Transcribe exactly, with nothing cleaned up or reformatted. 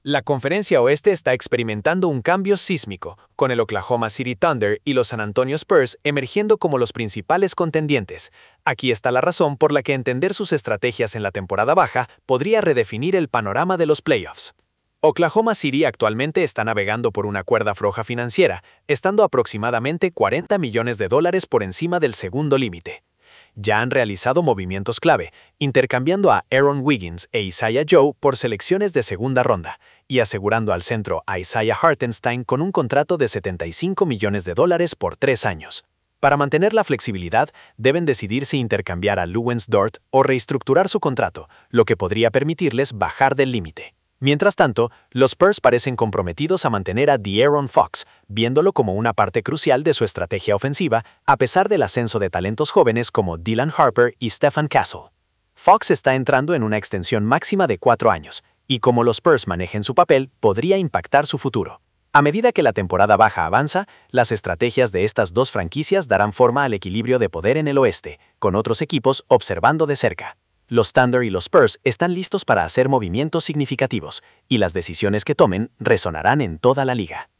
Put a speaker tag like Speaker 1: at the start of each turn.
Speaker 1: La Conferencia Oeste está experimentando un cambio sísmico, con el Oklahoma City Thunder y los San Antonio Spurs emergiendo como los principales contendientes. Aquí está la razón por la que entender sus estrategias en la temporada baja podría redefinir el panorama de los playoffs. Oklahoma City actualmente está navegando por una cuerda floja financiera, estando aproximadamente cuarenta millones de dólares por encima del segundo límite. Ya han realizado movimientos clave, intercambiando a Aaron Wiggins e Isaiah Joe por selecciones de segunda ronda, y asegurando al centro a Isaiah Hartenstein con un contrato de setenta y cinco millones de dólares por tres años. Para mantener la flexibilidad, deben decidir si intercambiar a Luguentz Dort o reestructurar su contrato, lo que podría permitirles bajar del límite. Mientras tanto, los Spurs parecen comprometidos a mantener a De'Aaron Fox, viéndolo como una parte crucial de su estrategia ofensiva, a pesar del ascenso de talentos jóvenes como Dylan Harper y Stephen Castle. Fox está entrando en una extensión máxima de cuatro años, y como los Spurs manejen su papel, podría impactar su futuro. A medida que la temporada baja avanza, las estrategias de estas dos franquicias darán forma al equilibrio de poder en el oeste, con otros equipos observando de cerca. Los Thunder y los Spurs están listos para hacer movimientos significativos, y las decisiones que tomen resonarán en toda la liga.